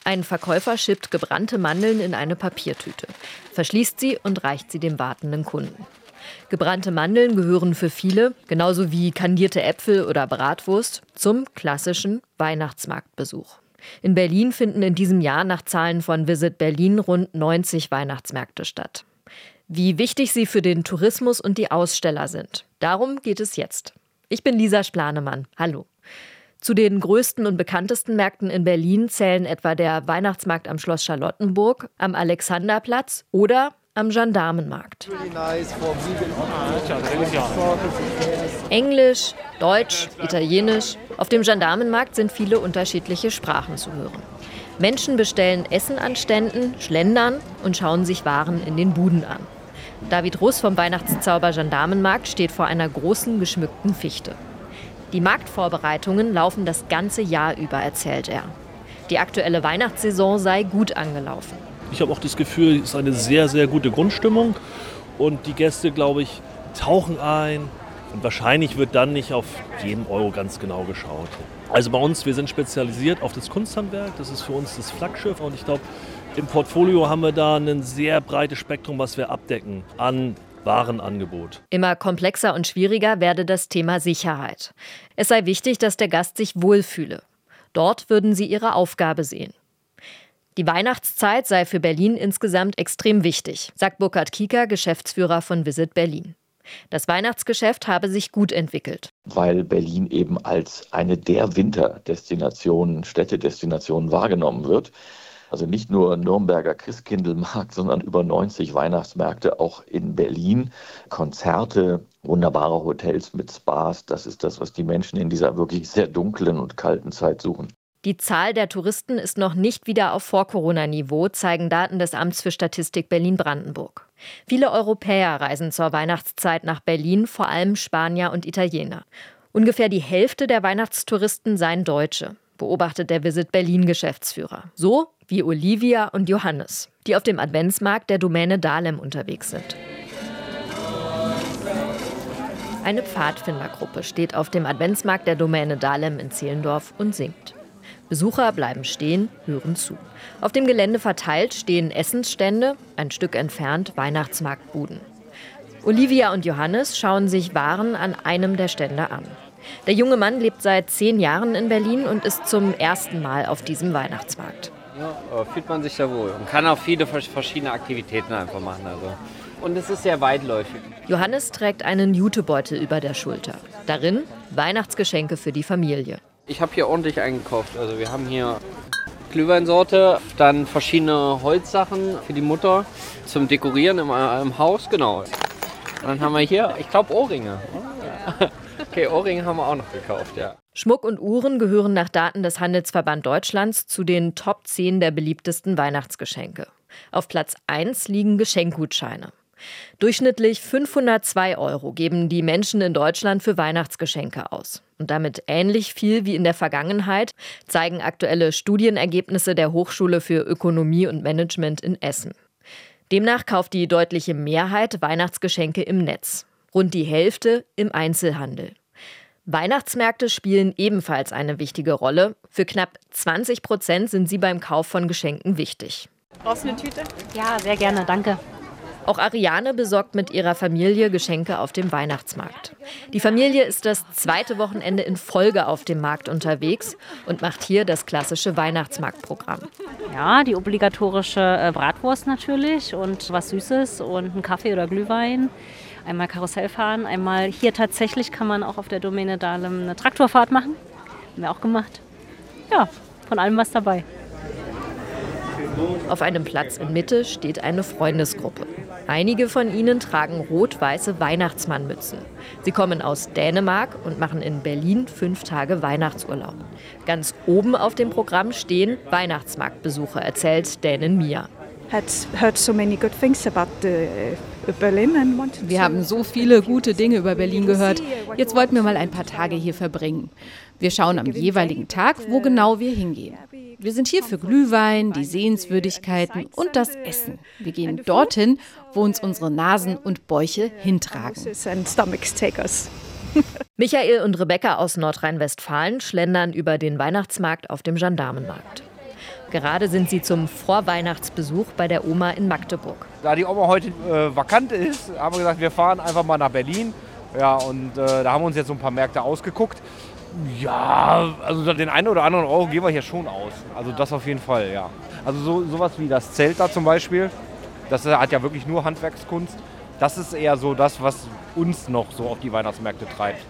Ein Verkäufer schippt gebrannte Mandeln in eine Papiertüte, verschließt sie und reicht sie dem wartenden Kunden. Gebrannte Mandeln gehören für viele, genauso wie kandierte Äpfel oder Bratwurst, zum klassischen Weihnachtsmarktbesuch. In Berlin finden in diesem Jahr nach Zahlen von Visit Berlin rund 90 Weihnachtsmärkte statt. Wie wichtig sie für den Tourismus und die Aussteller sind, darum geht es jetzt. Ich bin Lisa Splanemann. Hallo. Zu den größten und bekanntesten Märkten in Berlin zählen etwa der Weihnachtsmarkt am Schloss Charlottenburg, am Alexanderplatz oder am Gendarmenmarkt. Englisch, Deutsch, Italienisch. Auf dem Gendarmenmarkt sind viele unterschiedliche Sprachen zu hören. Menschen bestellen Essen an Ständen, schlendern und schauen sich Waren in den Buden an. David Russ vom Weihnachtszauber Gendarmenmarkt steht vor einer großen geschmückten Fichte. Die Marktvorbereitungen laufen das ganze Jahr über, erzählt er. Die aktuelle Weihnachtssaison sei gut angelaufen. Ich habe auch das Gefühl, es ist eine sehr, sehr gute Grundstimmung. Und die Gäste, glaube ich, tauchen ein. Und wahrscheinlich wird dann nicht auf jeden Euro ganz genau geschaut. Also bei uns, wir sind spezialisiert auf das Kunsthandwerk. Das ist für uns das Flaggschiff. Und ich glaube, im Portfolio haben wir da ein sehr breites Spektrum, was wir abdecken an Warenangebot. Immer komplexer und schwieriger werde das Thema Sicherheit. Es sei wichtig, dass der Gast sich wohlfühle. Dort würden sie ihre Aufgabe sehen. Die Weihnachtszeit sei für Berlin insgesamt extrem wichtig, sagt Burkhard Kieker, Geschäftsführer von Visit Berlin. Das Weihnachtsgeschäft habe sich gut entwickelt. Weil Berlin eben als eine der Winterdestinationen, Städtedestinationen wahrgenommen wird. Also nicht nur Nürnberger Christkindlmarkt, sondern über 90 Weihnachtsmärkte auch in Berlin. Konzerte, wunderbare Hotels mit Spas. Das ist das, was die Menschen in dieser wirklich sehr dunklen und kalten Zeit suchen. Die Zahl der Touristen ist noch nicht wieder auf Vor-Corona-Niveau, zeigen Daten des Amts für Statistik Berlin-Brandenburg. Viele Europäer reisen zur Weihnachtszeit nach Berlin, vor allem Spanier und Italiener. Ungefähr die Hälfte der Weihnachtstouristen seien Deutsche, beobachtet der Visit Berlin-Geschäftsführer. So wie Olivia und Johannes, die auf dem Adventsmarkt der Domäne Dahlem unterwegs sind. Eine Pfadfindergruppe steht auf dem Adventsmarkt der Domäne Dahlem in Zehlendorf und singt. Besucher bleiben stehen, hören zu. Auf dem Gelände verteilt stehen Essensstände, ein Stück entfernt Weihnachtsmarktbuden. Olivia und Johannes schauen sich Waren an einem der Stände an. Der junge Mann lebt seit 10 Jahren in Berlin und ist zum ersten Mal auf diesem Weihnachtsmarkt. Ja, fühlt man sich da wohl und kann auch viele verschiedene Aktivitäten einfach machen. Und es ist sehr weitläufig. Johannes trägt einen Jutebeutel über der Schulter. Darin Weihnachtsgeschenke für die Familie. Ich habe hier ordentlich eingekauft. Also wir haben hier Glühweinsorte, dann verschiedene Holzsachen für die Mutter zum Dekorieren im Haus. Genau. Dann haben wir hier, ich glaube, Ohrringe. Okay, Ohrringe haben wir auch noch gekauft, ja. Schmuck und Uhren gehören nach Daten des Handelsverband Deutschlands zu den Top 10 der beliebtesten Weihnachtsgeschenke. Auf Platz 1 liegen Geschenkgutscheine. Durchschnittlich 502 € geben die Menschen in Deutschland für Weihnachtsgeschenke aus. Und damit ähnlich viel wie in der Vergangenheit zeigen aktuelle Studienergebnisse der Hochschule für Ökonomie und Management in Essen. Demnach kauft die deutliche Mehrheit Weihnachtsgeschenke im Netz. Rund die Hälfte im Einzelhandel. Weihnachtsmärkte spielen ebenfalls eine wichtige Rolle. Für knapp 20% sind sie beim Kauf von Geschenken wichtig. Brauchst du eine Tüte? Ja, sehr gerne, danke. Auch Ariane besorgt mit ihrer Familie Geschenke auf dem Weihnachtsmarkt. Die Familie ist das 2. Wochenende in Folge auf dem Markt unterwegs und macht hier das klassische Weihnachtsmarktprogramm. Ja, die obligatorische Bratwurst natürlich und was Süßes und einen Kaffee oder Glühwein. Einmal Karussell fahren, einmal hier tatsächlich kann man auch auf der Domäne Dahlem eine Traktorfahrt machen. Haben wir auch gemacht. Ja, von allem was dabei. Auf einem Platz in Mitte steht eine Freundesgruppe. Einige von ihnen tragen rot-weiße Weihnachtsmannmützen. Sie kommen aus Dänemark und machen in Berlin 5 Tage Weihnachtsurlaub. Ganz oben auf dem Programm stehen Weihnachtsmarktbesuche, erzählt Dänin Mia. Wir haben so viele gute Dinge über Berlin gehört. Jetzt wollten wir mal ein paar Tage hier verbringen. Wir schauen am jeweiligen Tag, wo genau wir hingehen. Wir sind hier für Glühwein, die Sehenswürdigkeiten und das Essen. Wir gehen dorthin, wo uns unsere Nasen und Bäuche hintragen. Michael und Rebecca aus Nordrhein-Westfalen schlendern über den Weihnachtsmarkt auf dem Gendarmenmarkt. Gerade sind sie zum Vorweihnachtsbesuch bei der Oma in Magdeburg. Da die Oma heute vakant ist, haben wir gesagt, wir fahren einfach mal nach Berlin. Ja, und da haben wir uns jetzt so ein paar Märkte ausgeguckt. Ja, also den einen oder anderen Euro geben wir hier schon aus. Also das auf jeden Fall, ja. Also sowas wie das Zelt da zum Beispiel, das hat ja wirklich nur Handwerkskunst. Das ist eher so das, was uns noch so auf die Weihnachtsmärkte treibt.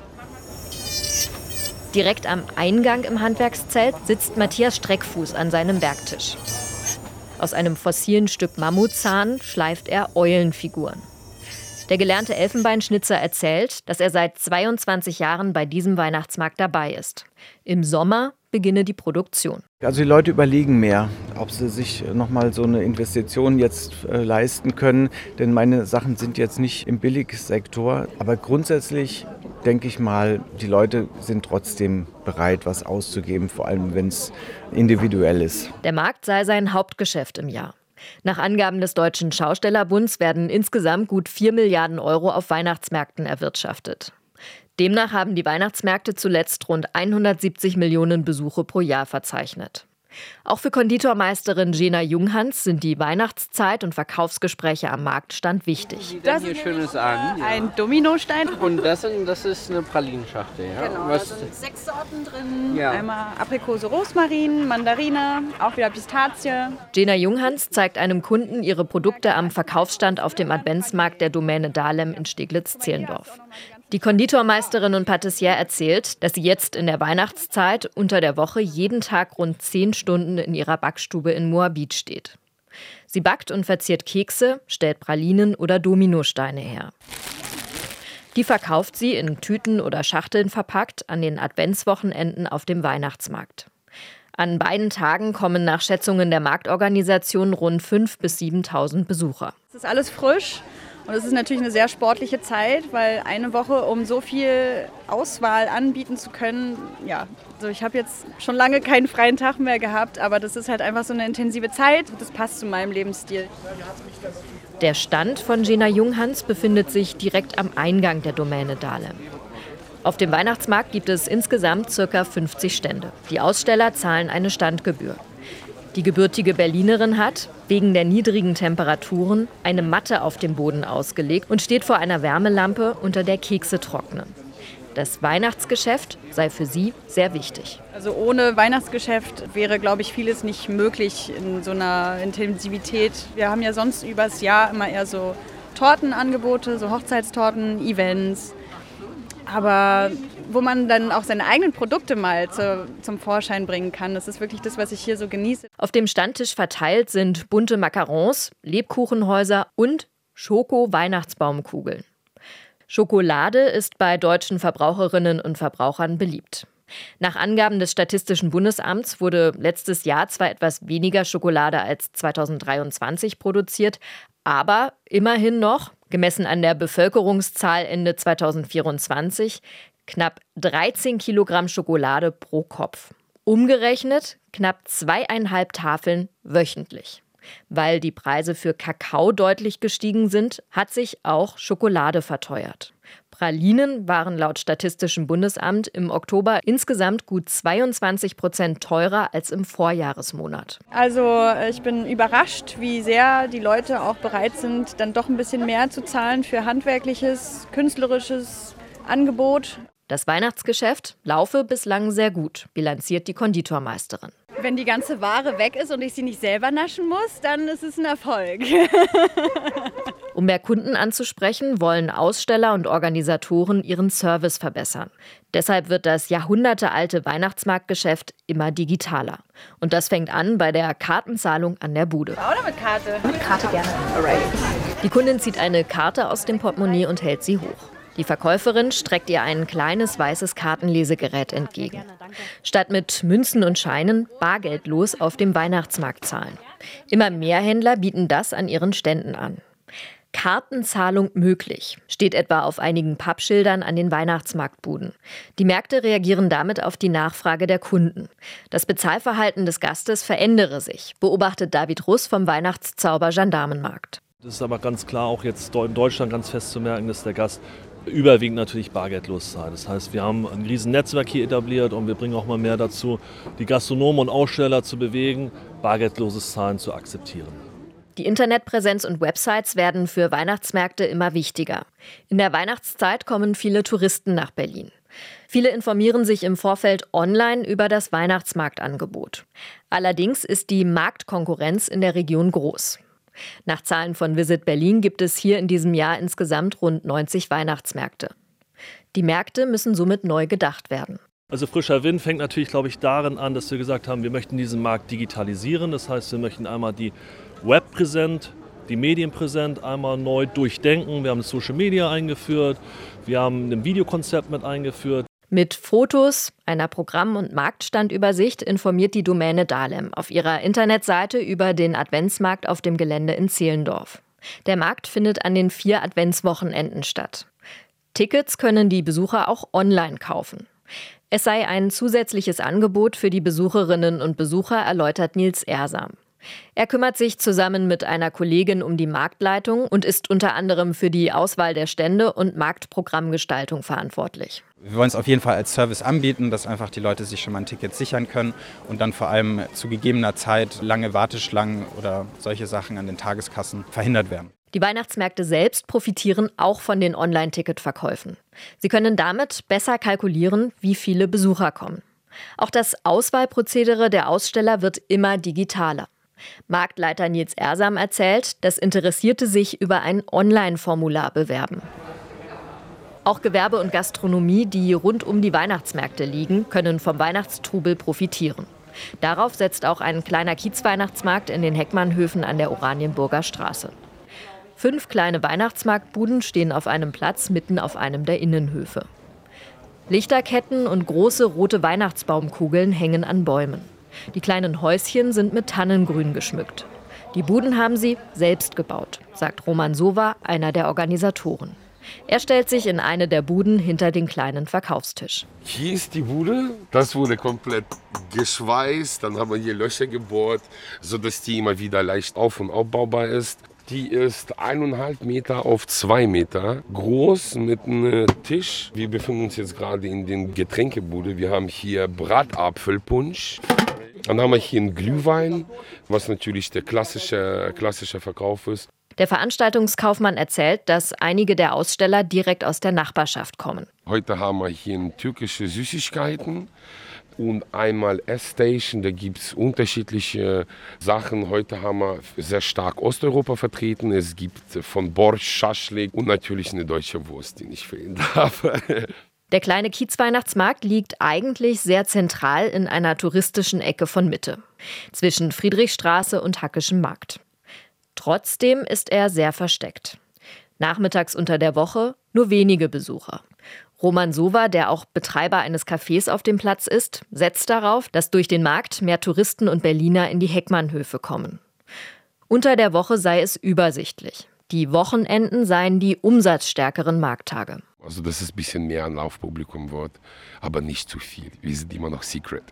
Direkt am Eingang im Handwerkszelt sitzt Matthias Streckfuß an seinem Werktisch. Aus einem fossilen Stück Mammutzahn schleift er Eulenfiguren. Der gelernte Elfenbeinschnitzer erzählt, dass er seit 22 Jahren bei diesem Weihnachtsmarkt dabei ist. Im Sommer beginne die Produktion. Also die Leute überlegen mehr, ob sie sich nochmal so eine Investition jetzt leisten können. Denn meine Sachen sind jetzt nicht im Billigsektor. Aber grundsätzlich denke ich mal, die Leute sind trotzdem bereit, was auszugeben, vor allem wenn es individuell ist. Der Markt sei sein Hauptgeschäft im Jahr. Nach Angaben des Deutschen Schaustellerbunds werden insgesamt gut 4 Milliarden Euro auf Weihnachtsmärkten erwirtschaftet. Demnach haben die Weihnachtsmärkte zuletzt rund 170 Millionen Besuche pro Jahr verzeichnet. Auch für Konditormeisterin Jena Junghans sind die Weihnachtszeit und Verkaufsgespräche am Marktstand wichtig. Das hier Schönes an. Ein Dominostein. Und das ist eine Pralinenschachtel. Ja? Genau, da sind 6 Sorten drin. Ja. Einmal Aprikose, Rosmarin, Mandarine, auch wieder Pistazie. Jena Junghans zeigt einem Kunden ihre Produkte am Verkaufsstand auf dem Adventsmarkt der Domäne Dahlem in Steglitz-Zehlendorf. Die Konditormeisterin und Patissiere erzählt, dass sie jetzt in der Weihnachtszeit unter der Woche jeden Tag rund 10 Stunden in ihrer Backstube in Moabit steht. Sie backt und verziert Kekse, stellt Pralinen oder Dominosteine her. Die verkauft sie in Tüten oder Schachteln verpackt an den Adventswochenenden auf dem Weihnachtsmarkt. An beiden Tagen kommen nach Schätzungen der Marktorganisation rund 5.000 bis 7.000 Besucher. Es ist alles frisch. Und es ist natürlich eine sehr sportliche Zeit, weil eine Woche, um so viel Auswahl anbieten zu können, ja, also ich habe jetzt schon lange keinen freien Tag mehr gehabt, aber das ist halt einfach so eine intensive Zeit und das passt zu meinem Lebensstil. Der Stand von Jena Junghans befindet sich direkt am Eingang der Domäne Dahlem. Auf dem Weihnachtsmarkt gibt es insgesamt ca. 50 Stände. Die Aussteller zahlen eine Standgebühr. Die gebürtige Berlinerin hat, wegen der niedrigen Temperaturen, eine Matte auf dem Boden ausgelegt und steht vor einer Wärmelampe, unter der Kekse trocknen. Das Weihnachtsgeschäft sei für sie sehr wichtig. Also ohne Weihnachtsgeschäft wäre, glaube ich, vieles nicht möglich in so einer Intensivität. Wir haben ja sonst übers Jahr immer eher so Tortenangebote, so Hochzeitstorten, Events. Aber wo man dann auch seine eigenen Produkte mal zum Vorschein bringen kann. Das ist wirklich das, was ich hier so genieße. Auf dem Standtisch verteilt sind bunte Macarons, Lebkuchenhäuser und Schoko-Weihnachtsbaumkugeln. Schokolade ist bei deutschen Verbraucherinnen und Verbrauchern beliebt. Nach Angaben des Statistischen Bundesamts wurde letztes Jahr zwar etwas weniger Schokolade als 2023 produziert, aber immerhin noch, gemessen an der Bevölkerungszahl Ende 2024, knapp 13 Kilogramm Schokolade pro Kopf. Umgerechnet knapp 2,5 Tafeln wöchentlich. Weil die Preise für Kakao deutlich gestiegen sind, hat sich auch Schokolade verteuert. Pralinen waren laut Statistischem Bundesamt im Oktober insgesamt gut 22% teurer als im Vorjahresmonat. Also ich bin überrascht, wie sehr die Leute auch bereit sind, dann doch ein bisschen mehr zu zahlen für handwerkliches, künstlerisches Angebot. Das Weihnachtsgeschäft laufe bislang sehr gut, bilanziert die Konditormeisterin. Wenn die ganze Ware weg ist und ich sie nicht selber naschen muss, dann ist es ein Erfolg. Um mehr Kunden anzusprechen, wollen Aussteller und Organisatoren ihren Service verbessern. Deshalb wird das jahrhundertealte Weihnachtsmarktgeschäft immer digitaler. Und das fängt an bei der Kartenzahlung an der Bude. Oder mit Karte? Mit Karte gerne. Alright. Die Kundin zieht eine Karte aus dem Portemonnaie und hält sie hoch. Die Verkäuferin streckt ihr ein kleines weißes Kartenlesegerät entgegen. Statt mit Münzen und Scheinen bargeldlos auf dem Weihnachtsmarkt zahlen. Immer mehr Händler bieten das an ihren Ständen an. Kartenzahlung möglich, steht etwa auf einigen Pappschildern an den Weihnachtsmarktbuden. Die Märkte reagieren damit auf die Nachfrage der Kunden. Das Bezahlverhalten des Gastes verändere sich, beobachtet David Russ vom Weihnachtszauber Gendarmenmarkt. Das ist aber ganz klar auch jetzt in Deutschland ganz fest zu merken, dass der Gast überwiegend natürlich bargeldlos sein. Das heißt, wir haben ein riesen Netzwerk hier etabliert und wir bringen auch mal mehr dazu, die Gastronomen und Aussteller zu bewegen, bargeldloses Zahlen zu akzeptieren. Die Internetpräsenz und Websites werden für Weihnachtsmärkte immer wichtiger. In der Weihnachtszeit kommen viele Touristen nach Berlin. Viele informieren sich im Vorfeld online über das Weihnachtsmarktangebot. Allerdings ist die Marktkonkurrenz in der Region groß. Nach Zahlen von Visit Berlin gibt es hier in diesem Jahr insgesamt rund 90 Weihnachtsmärkte. Die Märkte müssen somit neu gedacht werden. Also frischer Wind fängt natürlich, glaube ich, darin an, dass wir gesagt haben, wir möchten diesen Markt digitalisieren. Das heißt, wir möchten einmal die Webpräsenz, die Medienpräsenz einmal neu durchdenken. Wir haben das Social Media eingeführt, wir haben ein Videokonzept mit eingeführt. Mit Fotos, einer Programm- und Marktstandübersicht informiert die Domäne Dahlem auf ihrer Internetseite über den Adventsmarkt auf dem Gelände in Zehlendorf. Der Markt findet an den 4 Adventswochenenden statt. Tickets können die Besucher auch online kaufen. Es sei ein zusätzliches Angebot für die Besucherinnen und Besucher, erläutert Nils Ersam. Er kümmert sich zusammen mit einer Kollegin um die Marktleitung und ist unter anderem für die Auswahl der Stände und Marktprogrammgestaltung verantwortlich. Wir wollen es auf jeden Fall als Service anbieten, dass einfach die Leute sich schon mal ein Ticket sichern können und dann vor allem zu gegebener Zeit lange Warteschlangen oder solche Sachen an den Tageskassen verhindert werden. Die Weihnachtsmärkte selbst profitieren auch von den Online-Ticketverkäufen. Sie können damit besser kalkulieren, wie viele Besucher kommen. Auch das Auswahlprozedere der Aussteller wird immer digitaler. Marktleiter Nils Ersam erzählt, dass Interessierte sich über ein Online-Formular bewerben. Auch Gewerbe und Gastronomie, die rund um die Weihnachtsmärkte liegen, können vom Weihnachtstrubel profitieren. Darauf setzt auch ein kleiner Kiezweihnachtsmarkt in den Heckmannhöfen an der Oranienburger Straße. 5 kleine Weihnachtsmarktbuden stehen auf einem Platz mitten auf einem der Innenhöfe. Lichterketten und große rote Weihnachtsbaumkugeln hängen an Bäumen. Die kleinen Häuschen sind mit Tannengrün geschmückt. Die Buden haben sie selbst gebaut, sagt Roman Sova, einer der Organisatoren. Er stellt sich in eine der Buden hinter den kleinen Verkaufstisch. Hier ist die Bude. Das wurde komplett geschweißt. Dann haben wir hier Löcher gebohrt, sodass die immer wieder leicht auf- und abbaubar ist. Die ist 1,5 Meter auf 2 Meter groß mit einem Tisch. Wir befinden uns jetzt gerade in den Getränkebude. Wir haben hier Bratapfelpunsch. Dann haben wir hier einen Glühwein, was natürlich der klassische Verkauf ist. Der Veranstaltungskaufmann erzählt, dass einige der Aussteller direkt aus der Nachbarschaft kommen. Heute haben wir hier türkische Süßigkeiten und einmal Essstation. Da gibt es unterschiedliche Sachen. Heute haben wir sehr stark Osteuropa vertreten. Es gibt von Borsch, Schaschlik und natürlich eine deutsche Wurst, die nicht fehlen darf. Der kleine Kiezweihnachtsmarkt liegt eigentlich sehr zentral in einer touristischen Ecke von Mitte, zwischen Friedrichstraße und Hackeschem Markt. Trotzdem ist er sehr versteckt. Nachmittags unter der Woche nur wenige Besucher. Roman Sova, der auch Betreiber eines Cafés auf dem Platz ist, setzt darauf, dass durch den Markt mehr Touristen und Berliner in die Heckmannhöfe kommen. Unter der Woche sei es übersichtlich. Die Wochenenden seien die umsatzstärkeren Markttage. Also dass es ein bisschen mehr ein Laufpublikum wird, aber nicht zu viel. Wir sind immer noch secret.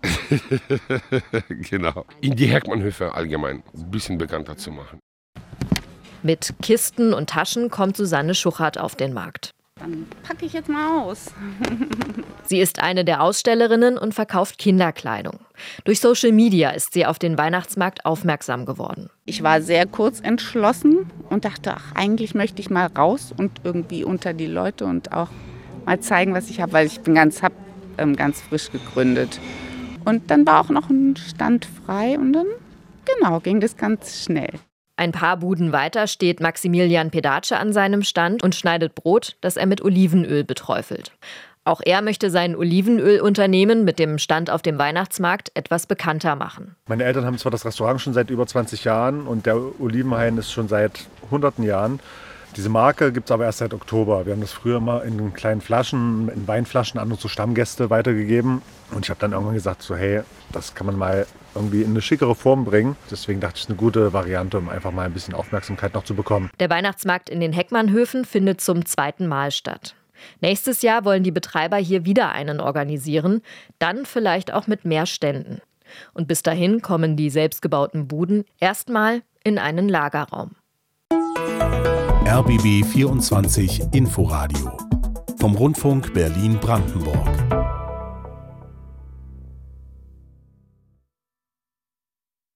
Genau. In die Heckmannhöfe allgemein ein bisschen bekannter zu machen. Mit Kisten und Taschen kommt Susanne Schuchert auf den Markt. Dann packe ich jetzt mal aus. Sie ist eine der Ausstellerinnen und verkauft Kinderkleidung. Durch Social Media ist sie auf den Weihnachtsmarkt aufmerksam geworden. Ich war sehr kurz entschlossen und dachte, ach, eigentlich möchte ich mal raus und irgendwie unter die Leute und auch mal zeigen, was ich habe, weil ich bin ganz frisch gegründet. Und dann war auch noch ein Stand frei und dann ging das ganz schnell. Ein paar Buden weiter steht Maximilian Pedace an seinem Stand und schneidet Brot, das er mit Olivenöl beträufelt. Auch er möchte sein Olivenölunternehmen mit dem Stand auf dem Weihnachtsmarkt etwas bekannter machen. Meine Eltern haben zwar das Restaurant schon seit über 20 Jahren und der Olivenhain ist schon seit hunderten Jahren. Diese Marke gibt es aber erst seit Oktober. Wir haben das früher immer in kleinen Flaschen, in Weinflaschen an unsere Stammgäste weitergegeben. Und ich habe dann irgendwann gesagt, so hey, das kann man mal irgendwie in eine schickere Form bringen. Deswegen dachte ich, es ist eine gute Variante, um einfach mal ein bisschen Aufmerksamkeit noch zu bekommen. Der Weihnachtsmarkt in den Heckmannhöfen findet zum 2. Mal statt. Nächstes Jahr wollen die Betreiber hier wieder einen organisieren, dann vielleicht auch mit mehr Ständen. Und bis dahin kommen die selbstgebauten Buden erstmal in einen Lagerraum. RBB 24 Inforadio vom Rundfunk Berlin-Brandenburg.